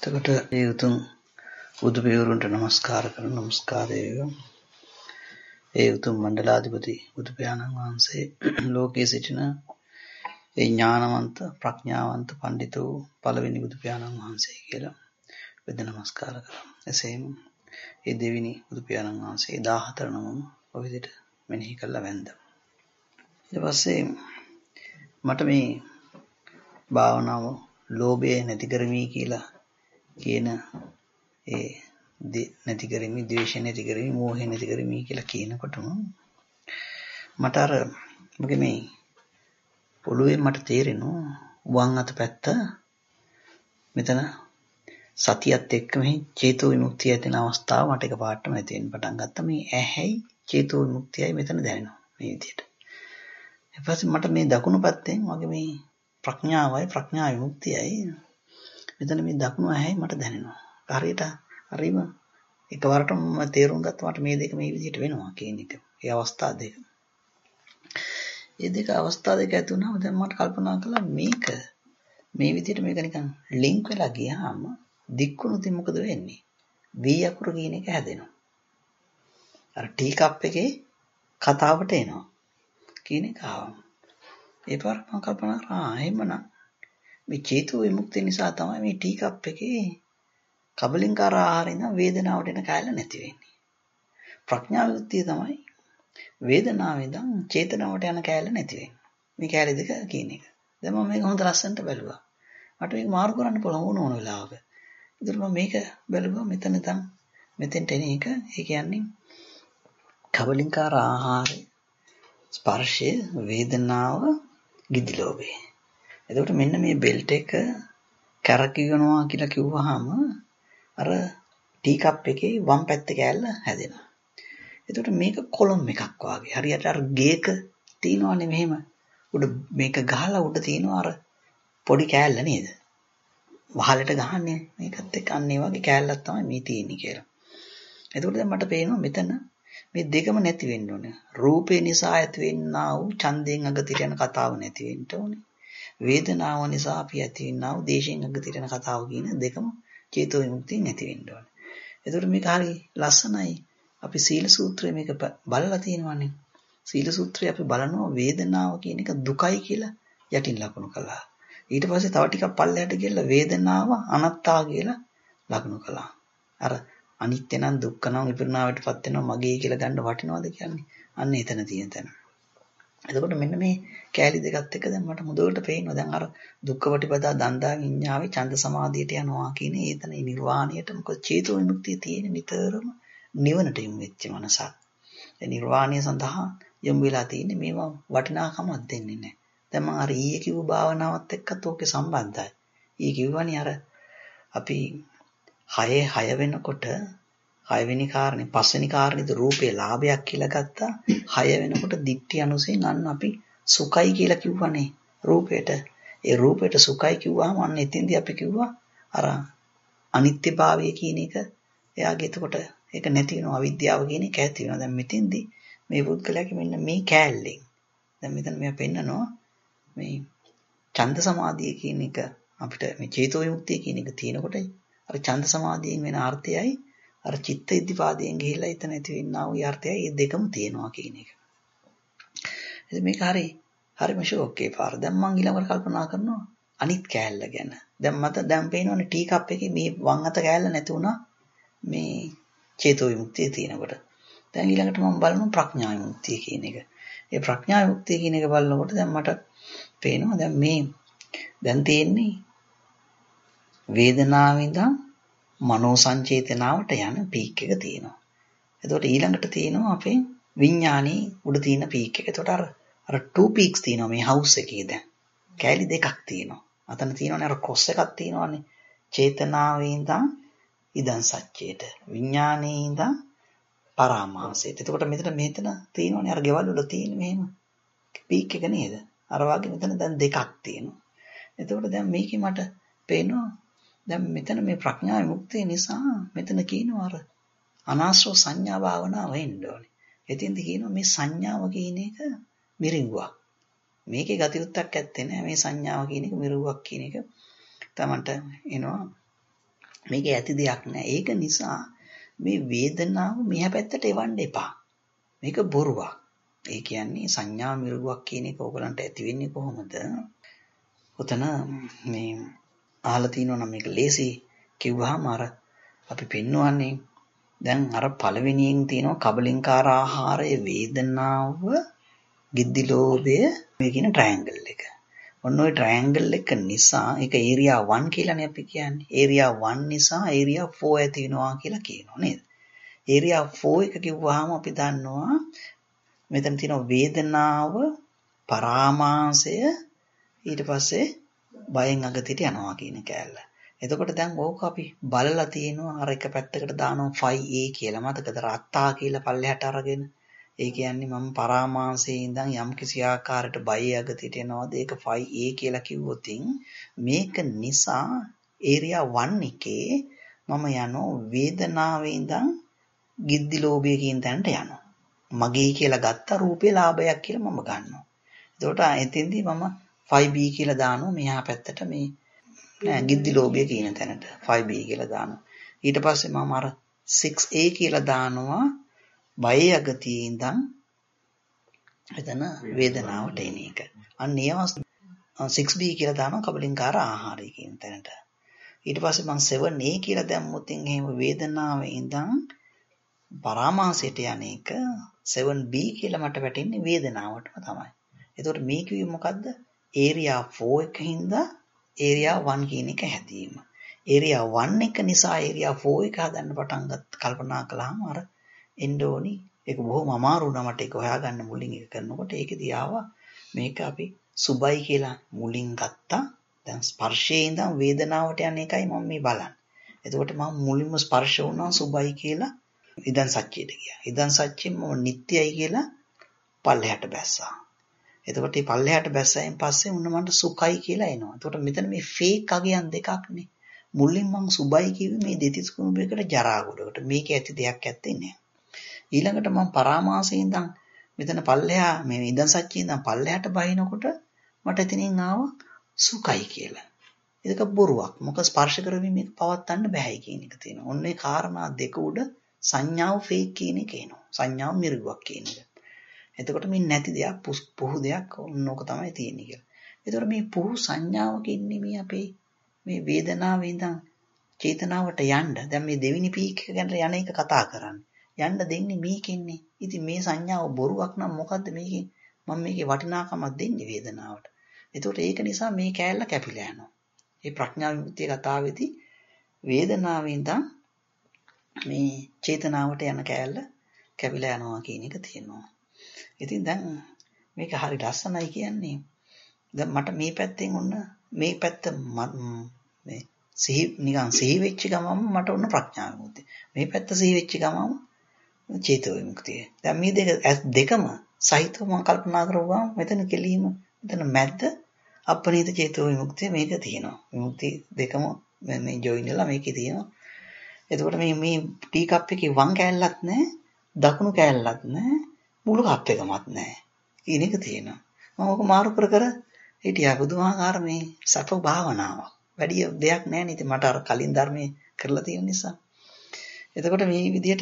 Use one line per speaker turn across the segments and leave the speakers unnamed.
එතකොට ඒ උතුම් බුදු පියවරුන්ට නමස්කාර කරන නමස්කාරය ඒ උතුම් මණ්ඩලාධිපති බුදු පියාණන් වහන්සේ ලෝකයේ සිටින ඒ ඥානවන්ත ප්‍රඥාවන්ත පඬිතු පළවෙනි බුදු පියාණන් වහන්සේ කියලා වෙද නමස්කාර කරනවා. එසේම ඒ දෙවෙනි බුදු පියාණන් වහන්සේ 14 නමම ඔය විදිහට මෙනෙහි කළා වැන්දා. ඊට පස්සේ මට මේ භාවනාව ලෝභය නැති කරමි කියලා කියන ඒ නැති කරමි, ද්වේෂය නැති කරමි, මෝහය නැති කරමි කියලා කියනකොටම මට අර මගේ මේ ඔළුවේ මට තේරෙනවා වම් අත පැත්ත මෙතන සතියත් එක්ක මේ චේතෝ විමුක්තිය ඇතින අවස්ථාව මට එකපාරටම ඇති වෙන්න පටන් ගත්තා. මේ ඇහැයි චේතෝ විමුක්තියයි මෙතන දැනෙනවා මේ විදිහට. ඊට පස්සේ මට මේ දකුණු පැත්තෙන් මගේ මේ ප්‍රඥාවයි ප්‍රඥා විමුක්තියයි මෙතන මේ දකුණු ඇහැයි මට දැනෙනවා. හරියට හරිම එකවරටම මම තේරුම් ගත්තා මට මේ දෙක මේ විදිහට වෙනවා කියන එක. ඒ අවස්ථා දෙක. මේ දෙක අවස්ථා දෙක ඇති වුණාම දැන් මට කල්පනා කළා මේක මේ විදිහට මේක නිකන් ලින්ක් වෙලා ගියාම දික්කුණුත් මොකද වෙන්නේ? V අකුර කියන එක හැදෙනවා. අර ටී කප් එකේ කතාවට එනවා කියන එක ආවම. ඒ පාර මම කල්පනා කරා එහෙමනම් මේ චේතෝ විමුක්තිය නිසා තමයි මේ ටී කප් එකේ කබලින්කාර ආහාරයෙන් වේදනාවට එන කැලල නැති වෙන්නේ. ප්‍රඥා විමුක්තිය තමයි වේදනාවෙන් චේතනාවට යන කැලල නැති වෙන්නේ. මේ කැලල දෙක කියන එක. දැන් මම මේක හොඳ ලස්සනට බැලුවා. මට මේක මාරු කරන්න පුළුවන් ඕන වෙලාවක. ඒතර මම මේක බැලුවා මෙතන දැන් මෙතෙන්ට එන එක. ඒ කියන්නේ කබලින්කාර ආහාරය ස්පර්ශය වේදනාව ගිදිලෝභය. එතකොට මෙන්න මේ බෙල්ට් එක කැරකියනවා කියලා කිව්වහම අර ටී කප් එකේ වම් පැත්තේ කෑල්ල හැදෙනවා. එතකොට මේක කොලම් එකක් වාගේ. හරියට අර ගේක තියනවානේ මෙහෙම. උඩ මේක ගහලා උඩ තියනවා අර පොඩි කෑල්ල නේද? වහලට ගහන්නේ මේකත් එක්ක අන්න ඒ වගේ කෑල්ලක් තමයි මේ තියෙන්නේ කියලා. එතකොට දැන් මට පේනවා මෙතන මේ දෙකම නැති වෙන්න ඕනේ. රූපේ නිසා ඇති වෙන්නා වූ ඡන්දයෙන් අගතිර යන කතාව නැති වෙන්න ඕනේ. වේදනාව නිසා අපි ඇති වෙන්නා වූ දේශයෙන් අගතිර යන කතාව කියන දෙකම චේතෝ විමුක්තිය නැති වෙන්න ඕනේ. එතකොට මේක හරි ලස්සනයි. අපි සීල සූත්‍රයේ මේක බලලා තියෙනවානේ. සීල සූත්‍රයේ අපි බලනවා වේදනාව කියන එක දුකයි කියලා යටින් ලකුණු කළා. ඊට පස්සේ තව ටිකක් පල්ලෙහාට ගිහලා වේදනාව අනාත්තා කියලා ලකුණු කළා. අර අනිත්‍ය නම් දුක්ඛ නම් විපරිණාමයටපත් වෙනවා මගේ කියලා ගන්න වටිනවද කියන්නේ. අන්න එතන තියෙන තැන. එතකොට මෙන්න මේ කෑලි දෙකත් එක්ක දැන් මට මුදවට පේනවා දැන් අර දුක්ඛ වටිපදා දන්දා විඤ්ඤාවේ ඡන්ද සමාධියට යනවා කියන ඒතන නිර්වාණයට මොකද චේතෝ විමුක්තිය තියෙන නිතරම නිවනට යොමු වෙච්ච මනසක්. ඒ නිර්වාණය සඳහා යොමු වෙලා තියෙන්නේ මේවා වටිනාකමක් දෙන්නේ නැහැ. දැන් මම අර ඊයේ කිව්ව භාවනාවත් එක්කත් ඕකේ සම්බන්ධයි. ඊයේ කිව්වනේ අර අපි 6 වෙනකොට 6 වෙනි කාරණේ 5 වෙනි කාරණේද රූපේ ලාභයක් කියලා ගත්තා. 6 වෙනකොට දික්ටි අනුසයෙන් අන්න අපි සුඛයි කියලා කිව්වනේ රූපේට. ඒ රූපේට සුඛයි කිව්වම අන්න එතින්දී අපි කිව්වා අර අනිත්‍යභාවය කියන එක එයාගේ එතකොට ඒක නැති වෙනවා අවිද්‍යාව කියන එක ඇති වෙනවා. දැන් මෙතින්දී මේ පුද්ගලයාගේ මෙන්න මේ කෑල්ලෙන් දැන් මෙතන මෙයා පෙන්නනවා මේ ඡන්ද සමාධිය කියන එක අපිට මේ චේතෝ විමුක්තිය කියන එක තියෙනකොට අර ඡන්ද සමාධියෙන් වෙන අර්ථයයි අර චිත්ත ඉද්ධිපාදයෙන් ගිහිල්ලා එතන ඇති වෙන්නා වූ අර්ථයයි මේ දෙකම තියෙනවා කියන එක. ඉතින් මේක හරිම ෂෝක් ඒ පාර. දැන් මම ඊළඟට කල්පනා කරනවා අනිත් කෑල්ල ගැන. දැන් පේනවනේ ටී කප් එකේ මේ වම් අත කෑල්ල නැති වුණා මේ චේතෝ විමුක්තිය තියෙනකොට. දැන් ඊළඟට මම බලනවා ප්‍රඥා විමුක්තිය කියන එක. ඒ ප්‍රඥා විමුක්තිය කියන එක බලනකොට දැන් මට පේනවා දැන් තියෙන්නේ වේදනාවෙන් ඉඳන් මනෝ සංචේතනාවට යන පීක් එක තියෙනවා. එතකොට ඊළඟට තියෙනවා අපේ විඥානයේ උඩ තියෙන පීක් එක. එතකොට අර 2 peaks තියෙනවා මේ හවුස් එකේ දැන්. කෑලි දෙකක් තියෙනවා. අතන තියෙනවානේ අර ක්‍රොස් එකක් තියෙනවානේ. චේතනාවේ ඉඳන් ඉදන් සත්‍යයට. විඥානයේ ඉඳන් පරාමාසයට. එතකොට මෙතන තියෙනවානේ අර ගෙවල් වල තියෙන මෙහෙම පීක් එක නේද? අර වගේ මෙතන දැන් දෙකක් තියෙනවා. එතකොට දැන් මේකේ මට පේනවා දැන් මෙතන මේ ප්‍රඥා විමුක්තිය නිසා මෙතන කියනවා අර අනාශ්‍රව සංඥා භාවනාව වෙන්න ඕනේ. එතින්ද කියනවා මේ සංඥාව කියන එක මිරිඟුවක්. මේකේ ගතියුත්තක් ඇත්තේ නැහැ. මේ සංඥාව කියන එක මිරිඟුවක් කියන එක තමන්ට එනවා මේක ඇති දෙයක් නෑ. ඒක නිසා මේ වේදනාව මෙහා පැත්තට එවන්න එපා. මේක බොරුවක්. ඒ කියන්නේ සංඥා මිරිගුවක් කියන එක ඕගලන්ට ඇති වෙන්නේ කොහොමද? උතන මේ අහලා තියෙනවා නම් මේක ලේසි කිව්වහම අර අපි පෙන්වන්නේ දැන් අර පළවෙනියෙන් තියෙනවා කබලින්කාර ආහාරයේ වේදනාව ගිද්දි ලෝභය මේ කියන ට්‍රයැන්ගල් එක. ඔන්න ඔය ට්‍රයැන්ගල් එක නිසා ඒක ඒරියා 1 කියලානේ අපි කියන්නේ. ඒරියා 1 නිසා ඒරියා 4 ඇති වෙනවා කියලා කියනවා නේද? ඒරියා 4 එක කිව්වහම අපි දන්නවා මෙතන තියෙනවා වේදනාව පරාමාසය ඊට පස්සේ බයෙන් අගතියට යනවා කියන කෑල්ල. එතකොට දැන් ඕක අපි බලලා තියෙනවා අර එක පැත්තකට දානවා 5A කියලා. මතකද රත්තා කියලා පල්ලෙහාට අරගෙන. ඒ කියන්නේ මම පරාමාසයේ ඉඳන් යම් කිසි ආකාරයකට බයේ අගතියට එනවාද ඒක 5A කියලා කිව්වොත් මේක නිසා ඒරියා 1 එකේ මම යනවා වේදනාවේ ඉඳන් ගිද්දි ලෝභය කියන තැනට යනවා. මගේ කියලා ගත්ත රූපේ ලාභයක් කියලා මම ගන්නවා. එතකොට එතෙන්දී මම 5B කියලා දානවා මෙහා පැත්තට මේ ගිද්දි ලෝභය කියන තැනට 5B කියලා දානවා. ඊට පස්සේ මම අර 6A කියලා දානවා බයේ අගතියේ ඉඳන් එතන වේදනාවට එන එක. අන්න ඒ අවස්ථාව 6B කියලා දානවා කබලින්කාර ආහාරය කියන තැනට. ඊට පස්සේ මම 7A කියලා දැම්මොත් එහෙම වේදනාවේ ඉඳන් පරාමාසයට යන එක 7B කියලා මට වැටෙන්නේ වේදනාවටම තමයි. එතකොට මේ කිව්වේ මොකද්ද? ඒරියා 4 එකකින්ද ඒරියා 1 කියන එක හැදීම. ඒරියා 1 එක නිසා ඒරියා 4 එක හදන්න පටන් කල්පනා කළාම අර එන්න ඕනි. ඒක බොහොම අමාරු වුණා මට ඒක හොයාගන්න මුලින් ඒක කරනකොට. ඒකෙදී ආවා මේක අපි සුබයි කියලා මුලින් ගත්තා. දැන් ස්පර්ශයේ ඉඳන් වේදනාවට යන එකයි මම මේ බලන්නේ. එතකොට මම මුලින්ම ස්පර්ශ වුණා සුබයි කියලා ඉදන් සත්‍යයට ගියා. ඉදන් සත්‍යෙම මම නිට්ටයයි කියලා පල්ලෙහාට බැස්සා. එතකොට මේ පල්ලෙහාට බැස්සයින් පස්සේ උන්න මන්ට සුඛයි කියලා එනවා. එතකොට මෙතන මේ ෆේක් අගයන් දෙකක් නේ. මුලින් මම සුබයි කිව්වේ මේ දෙතිස් කුණුබයකට ජරා ගොඩකට. මේක ඇති දෙයක් ඇත්තේ නෑ. ඊළඟට මම පරාමාසයෙන් ඉඳන් මෙතන පල්ලෙහා මේ ඉදන් සත්‍යයෙන් ඉඳන් පල්ලෙහාට බහිනකොට මට එතනින් ආවා සුඛයි කියලා. ඒක බොරුවක්. මොකද ස්පර්ශ කරමින් මේක පවත්වන්න බෑයි කියන එක තියෙනවා. ඔන්න ඒ කාරණා දෙක උඩ සංඥාව ෆේක් කියන එක එනවා. සංඥාව මිරිගුවක් කියන එක. එතකොට මේ නැති දෙයක් පුහු දෙයක් ඕක තමයි තියෙන්නේ කියලා. එතකොට මේ පුහු සංඥාවක ඉන්නේ මේ අපේ මේ වේදනාවේ ඉඳන් චේතනාවට යන්න. දැන් මේ දෙවෙනි පීක් එක ගැන යන එක කතා කරන්නේ. යන්න දෙන්නේ මේකෙන්නේ. ඉතින් මේ සංඥාව බොරුවක් නම් මොකද්ද මේකෙන් මම මේකේ වටිනාකමක් දෙන්නේ වේදනාවට. එතකොට ඒක නිසා මේ කෑල්ල කැපිලා යනවා. මේ ප්‍රඥා විමුක්තිය කතාවේදී වේදනාවේ ඉඳන් මේ චේතනාවට යන කෑල්ල කැපිලා යනවා කියන එක තියෙනවා. ඉතින් දැන් මේක හරි ලස්සනයි කියන්නේ. දැන් මට මේ පැත්තෙන් ඔන්න මේ පැත්ත මේ සිහි වෙච්ච ගමම මට ඔන්න ප්‍රඥා විමුක්තිය. මේ පැත්ත සිහි වෙච්ච ගමම චේතෝ විමුක්තිය. දැන් මේ දෙකම සහිතව මම කල්පනා කරුවා මෙතන කෙලීම මෙතන මැද්ද අප්පනීත චේතෝ විමුක්තිය මේක තියෙනවා. විමුක්ති දෙකම මේ ජොයින් වෙලා මේකේ තියෙනවා. එතකොට මේ ටී කප් එකේ වම් කෑල්ලක් නැහැ, දකුණු කෑල්ලක් නැහැ, මුළු කප් එකමත් නැහැ. කියන එක තියෙනවා. මම ඔක මාරු කර හිටියා. බුදුහාමාර මේ සප භාවනාවක්. වැඩි දෙයක් නැහැ නේද මට අර කලින් ධර්මයේ කරලා තියෙන නිසා. එතකොට මේ විදිහට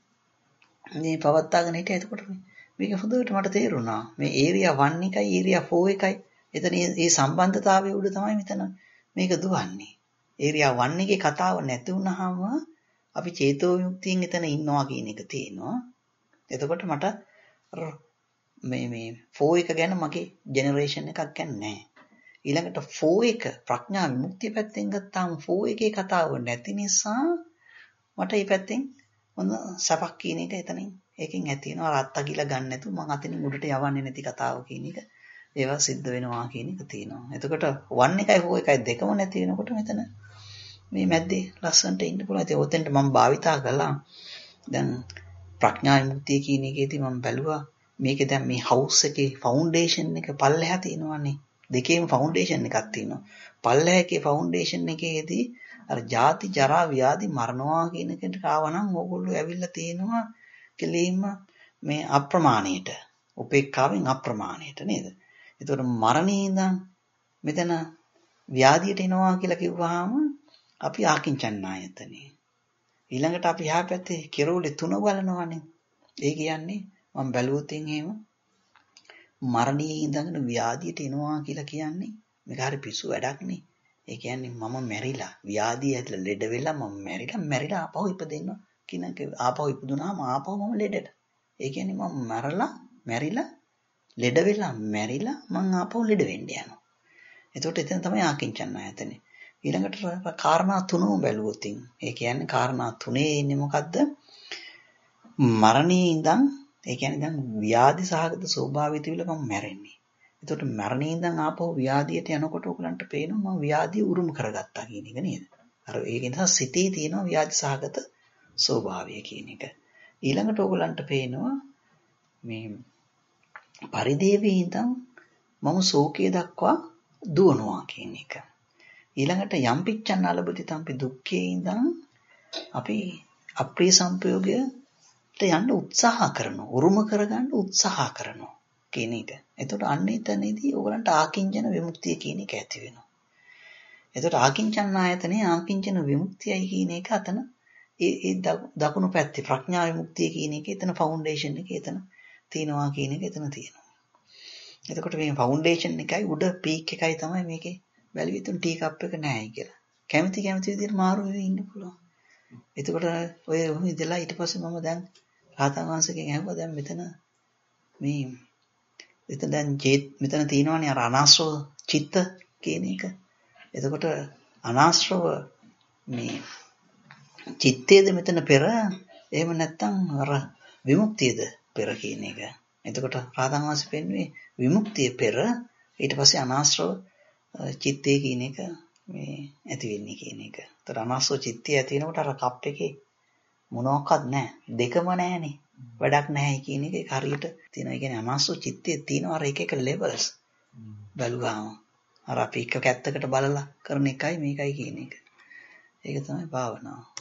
මේ පවත්වාගෙන හිටියා. එතකොට මේක හොඳට මට තේරුණා. මේ ඒරියා 1 එකයි ඒරියා 4 එකයි. එතන මේ සම්බන්ධතාවය උඩ තමයි මෙතන මේක දුවන්නේ. ඒරියා 1 එකේ කතාව නැති වුනහම අපි චේතෝ විමුක්තියෙන් එතන ඉන්නවා කියන එක තියෙනවා. එතකොට මට මේ 4 එක ගැන මගේ ජෙනරේෂන් එකක් ගන්න නැහැ. ඊළඟට 4 එක ප්‍රඥා විමුක්තිය පැත්තෙන් ගත්තාම 4 එකේ කතාව නැති නිසා මට මේ පැත්තෙන් හොඳ සපක් කියන එක එතනින් ඒකෙන් ඇති වෙනවා. රත්තා කියලා ගන්න නැතුව මං අතින් උඩට යවන්නේ නැති කතාව කියන එක ඒවා සිද්ධ වෙනවා කියන එක තියෙනවා. එතකොට 1 එකයි 4 එකයි දෙකම නැති වෙනකොට මෙතන මේ මැද්දේ ලස්සනට ඉන්න පුළුවන්. ඉතින් ඔතෙන්ට මම භාවිතා කළා. දැන් ප්‍රඥා විමුක්තිය කියන එකේදී මම බැලුවා මේකේ දැන් මේ හවුස් එකේ ෆවුන්ඩේෂන් එක පල්ලෙහා තියෙනවානේ. දෙකේම ෆවුන්ඩේෂන් එකක් තියෙනවා. පල්ලෙහා එකේ ෆවුන්ඩේෂන් එකේදී අර ජාති ජරා ව්‍යාධි මරණවා කියන එකට ආවනම් ඕගොල්ලෝ ඇවිල්ලා තියෙනවා කෙලින්ම මේ අප්‍රමාණයට. උපේක්ඛාවෙන් අප්‍රමාණයට නේද? ඒතකොට මරණේ ඉඳන් මෙතන ව්‍යාධියට එනවා කියලා කිව්වහම අපි ආකින්චන්නායතනේ. ඊළඟට අපි එහා පැත්තේ කෙරෝලේ 3 බලනවානේ. ඒ කියන්නේ මම බැලුවොත් එහෙම මරණයේ ඉඳගෙන ව්‍යාධියට එනවා කියලා කියන්නේ මේක හරි පිස්සු වැඩක් නේ. ඒ කියන්නේ මම මැරිලා ව්‍යාධිය ඇතිලා ලෙඩ වෙලා මම මැරිලා ආපහු ඉපදෙනවා කියන එක ආපහු ඉපදුනාම ආපහු මම ලෙඩට. ඒ කියන්නේ මම මැරිලා ලෙඩ වෙලා මැරිලා මං ආපහු ලෙඩ වෙන්න යනවා. එතකොට එතන තමයි ආකින්චන්නායතනේ. ඊළඟට කාරණා 3ම බැලුවොත් ඒ කියන්නේ කාරණා 3 ඉන්නේ මොකද්ද? මරණයේ ඉඳන් ඒ කියන්නේ දැන් ව්‍යාධි සහගත ස්වභාවය තිබිලා මම මැරෙන්නේ. එතකොට මරණයේ ඉඳන් ආපහු ව්‍යාධියට යනකොට ඔයගලන්ට පේනවා මම ව්‍යාධිය උරුම කරගත්තා කියන එක නේද? අර ඒක නිසා සිතේ තියෙන ව්‍යාධි සහගත ස්වභාවය කියන එක. ඊළඟට ඔයගලන්ට පේනවා මේ පරිදේවී ඉඳන් මම ශෝකයේ දක්වා දුවනවා කියන එක. ඊළඟට යම්පිච්ඡන් අලබති තම්පි දුක්ඛයේ ඉඳන් අපි අප්‍රිය සංපයෝගයට යන්න උත්සාහ කරනවා. උරුම කරගන්න උත්සාහ කරනවා කියන එක. එතකොට අන්න එතනදී ඔයගලන්ට ආකින්චන විමුක්තිය කියන එක ඇති වෙනවා. එතකොට ආකින්චන් ආයතනේ ආකින්චන විමුක්තියයි කියන එක අතන ඒ දකුණු පැත්තේ ප්‍රඥා විමුක්තිය කියන එක එතන ෆවුන්ඩේෂන් එක එතන තියෙනවා කියන එක එතන තියෙනවා. එතකොට මේ ෆවුන්ඩේෂන් එකයි උඩ පීක් එකයි තමයි මේකේ වැලියුතුන් ටී කප් එක නැහැ කියලා. කැමති විදිහට මාරු වෙවි ඉන්න පුළුවන්. එතකොට ඔය ඉඳලා ඊට පස්සේ මම දැන් රහතන් වහන්සේගෙන් අහුවා දැන් මෙතන දැන් මෙතන තියෙනවානේ අර අනාශ්‍රව චිත්ත කියන එක. එතකොට අනාශ්‍රව මේ චිත්තයේද මෙතන පෙර එහෙම නැත්නම් අර විමුක්තියද පෙර කියන එක. එතකොට රහතන් වහන්සේ පෙන්වුවේ විමුක්තිය පෙර ඊට පස්සේ අනාශ්‍රව චිත්තය කියන එක මේ ඇති වෙන්නේ කියන එක. ඒතර අනාශ්‍රව චිත්තය ඇති වෙනකොට අර කප් එකේ මොනවත් නැහැ. දෙකම නැහැනේ. වැඩක් නැහැ කියන එක හරියට තියෙනවා. ඒ කියන්නේ අනාශ්‍රව චිත්තයේ තියෙන අර එක ලෙවල්ස් බලුවාම අර අපි එක පැත්තකට බලලා කරන එකයි මේකයි කියන එක. ඒක තමයි භාවනාව.